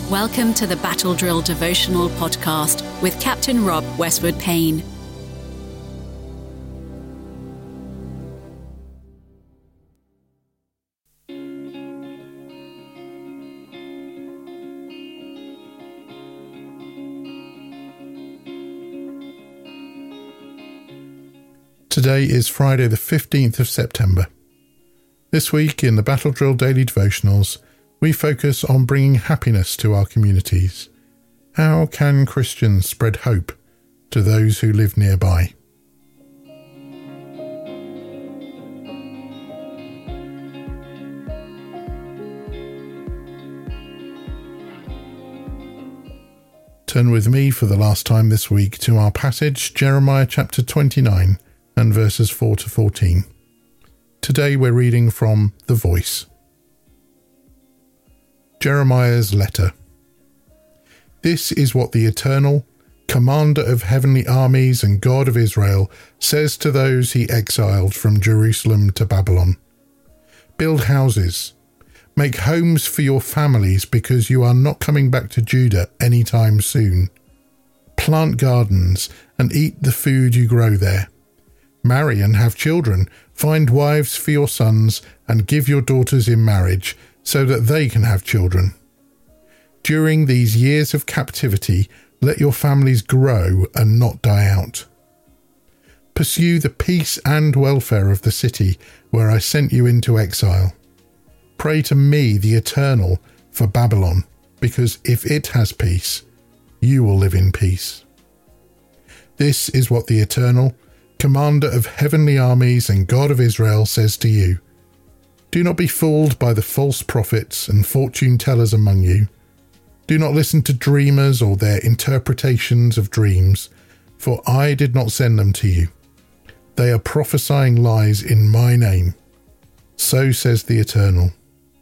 Welcome to the Battle Drill Devotional Podcast with Captain Rob Westwood Payne. Today is Friday the 15th of September. This week in the Battle Drill Daily Devotionals, we focus on bringing happiness to our communities. How can Christians spread hope to those who live nearby? Turn with me for the last time this week to our passage, Jeremiah chapter 29 and verses 4 to 14. Today we're reading from The Voice. Jeremiah's letter. This is what the Eternal, Commander of heavenly armies and God of Israel, says to those he exiled from Jerusalem to Babylon. Build houses, make homes for your families because you are not coming back to Judah any time soon. Plant gardens and eat the food you grow there. Marry and have children, find wives for your sons and give your daughters in marriage so that they can have children. During these years of captivity, let your families grow and not die out. Pursue the peace and welfare of the city where I sent you into exile. Pray to me, the Eternal, for Babylon, because if it has peace, you will live in peace. This is what the Eternal, Commander of heavenly armies and God of Israel, says to you. Do not be fooled by the false prophets and fortune tellers among you. Do not listen to dreamers or their interpretations of dreams, for I did not send them to you. They are prophesying lies in my name. So says the Eternal.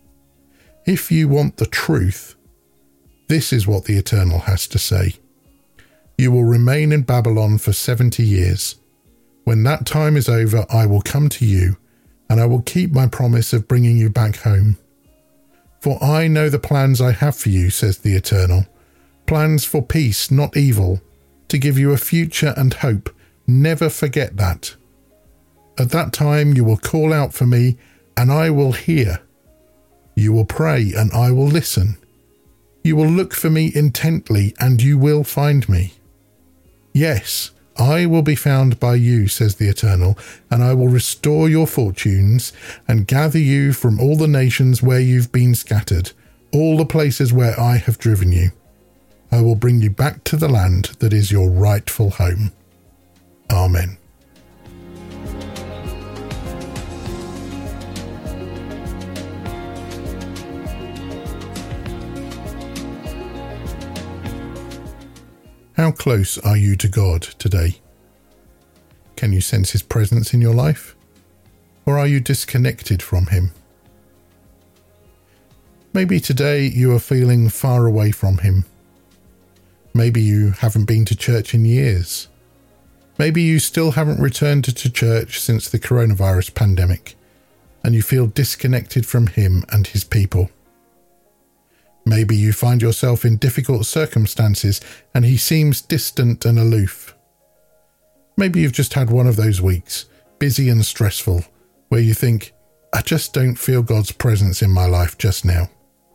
If you want the truth, this is what the Eternal has to say. You will remain in Babylon for 70 years. When that time is over, I will come to you, and I will keep my promise of bringing you back home. For I know the plans I have for you, says the Eternal, plans for peace, not evil, to give you a future and hope. Never forget that. At that time you will call out for me, and I will hear. You will pray, and I will listen. You will look for me intently, and you will find me. Yes, I will be found by you, says the Eternal, and I will restore your fortunes and gather you from all the nations where you've been scattered, all the places where I have driven you. I will bring you back to the land that is your rightful home. Amen. How close are you to God today? Can you sense His presence in your life? Or are you disconnected from Him? Maybe today you are feeling far away from Him. Maybe you haven't been to church in years. Maybe you still haven't returned to church since the coronavirus pandemic, and you feel disconnected from Him and His people. Maybe you find yourself in difficult circumstances and He seems distant and aloof. Maybe you've just had one of those weeks, busy and stressful, where you think, I just don't feel God's presence in my life just now.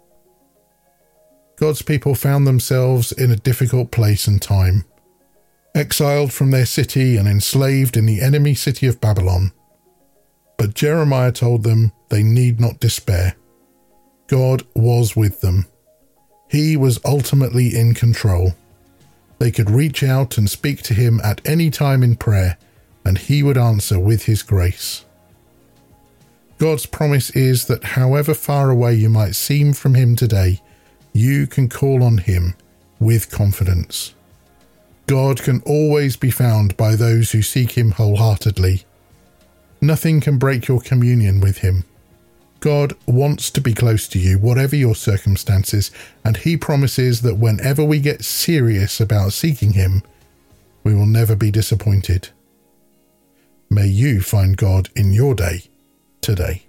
God's people found themselves in a difficult place and time, exiled from their city and enslaved in the enemy city of Babylon. But Jeremiah told them they need not despair. God was with them. He was ultimately in control. They could reach out and speak to Him at any time in prayer, and He would answer with His grace. God's promise is that however far away you might seem from Him today, you can call on Him with confidence. God can always be found by those who seek Him wholeheartedly. Nothing can break your communion with Him. God wants to be close to you, whatever your circumstances, and He promises that whenever we get serious about seeking Him, we will never be disappointed. May you find God in your day today.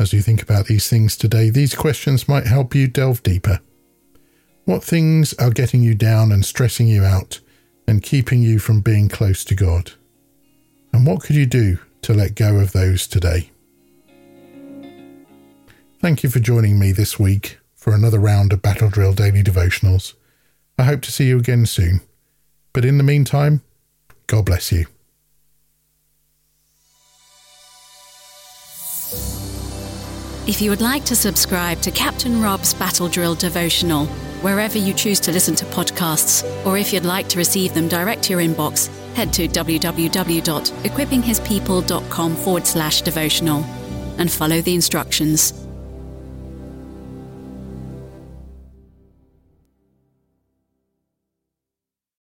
As you think about these things today, these questions might help you delve deeper. What things are getting you down and stressing you out and keeping you from being close to God? And what could you do to let go of those today? Thank you for joining me this week for another round of Battle Drill Daily Devotionals. I hope to see you again soon. But in the meantime, God bless you. If you would like to subscribe to Captain Rob's Battle Drill Devotional, wherever you choose to listen to podcasts, or if you'd like to receive them direct to your inbox, head to www.equippinghispeople.com/devotional and follow the instructions.